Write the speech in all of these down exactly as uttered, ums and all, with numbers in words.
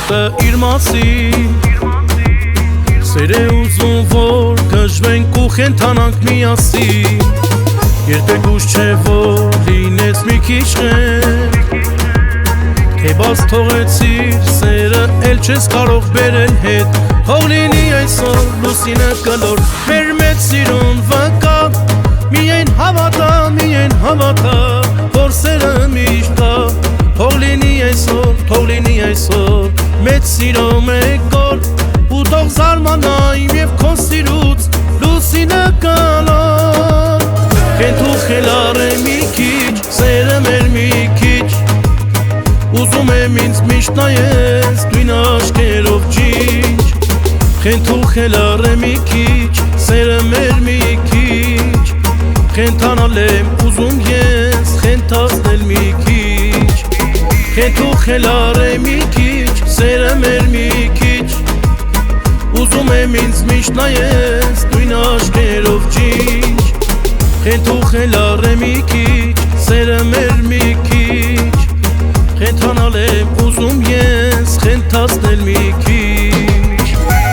ոտը իր մասին Սեր է ուզում, որ կժվենք ու խենթանանք միասին Երբեք ուշ չէ, որ լինես մի քիչ խենթ Թե բաց թողեցիր սերը, էլ չես կարող բերել հետ Թող լինի այսօր լուսինը կլոր, մեր մեծ սիրուն վկա Միայն հավատա, միայն հավատա, որ սերը միշտ կա Թող լինի այսօր, թող լինի այսօր, մեծ սիրո մեկ օր Ու թող զարմանայм և քո սիրուց լուսինը կլոր Խենթ ու խելառ է մի քիչ, սերը մեր մի քիչ Ուզում եմ ինձ միշտ նայես, դույն աչքերով ջինջ Խենթ ու խելառ է մի քիչ, սերը մեր մի քիչ Խենթանալ եմ ուզում ես, խենթացնել մի քիչ Խենթ ու խելառ է մի քիչ, սերը մեր մի քիչ Ուզում եմ ինձ միշտ նայես, դույն աչքերով ջինջ Խենթ ու խելառ է մի քիչ, սերը մեր մի քիչ Խենթանալ եմ ուզում ես, խենթացնել մի քիչ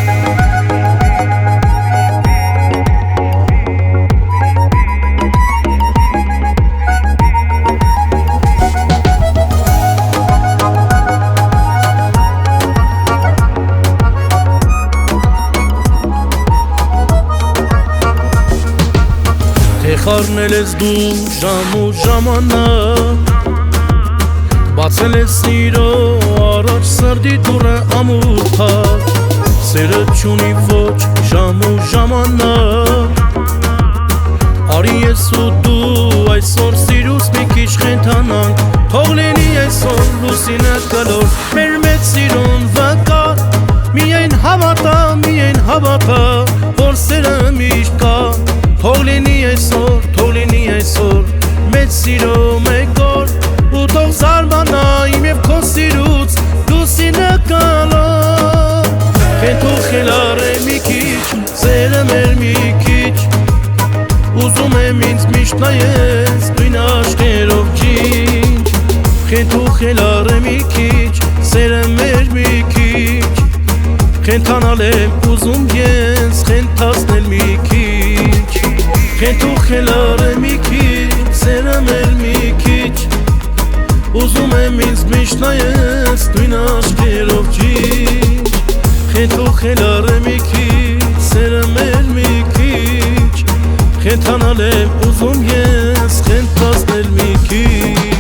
Թե խառնել ես դու ժամ ու ժամանակ Բացել ես սիրո առաջ սրդի դուռը ամուր փակ Սերը չունի ոչ ժամ ու ժամանակ Արի ես ու դու այսօր սիրուս մի քիչ խենթանանք Թող լինի այսօր լուսինը կլոր, մեր մեծ սիրուն վկա Միայն հավատա, միայն հավատա, որ սերը միշտ կա Թող լինի այսօր, թող լինի այսօր, մեծ սիրո մեկ օր Ու թող զարմանայմ և քո սիրուց լուսինը կլոր Խենթ ու խելառ է մի քիչ, սերը մեր մի քիչ Ուզում եմ ինձ միշտ նայես, դույն աչքերով ջինջ Խենթ ու խելառ է մի քիչ, սերը մեր մի քիչ Խենթանալ եմ ուզում ես, խենթացնել մի քիչ Խենթ ու խելառ է մի քիչ, սերը մեր մի քիչ Ուզում եմ ինձ միշտ նայես, դույն աչքերով ջինջ Խենթ ու խելառ է մի քիչ, սերը մեր մի քիչ Խենթանալ եմ ուզում ես, խենթացնել մի քիչ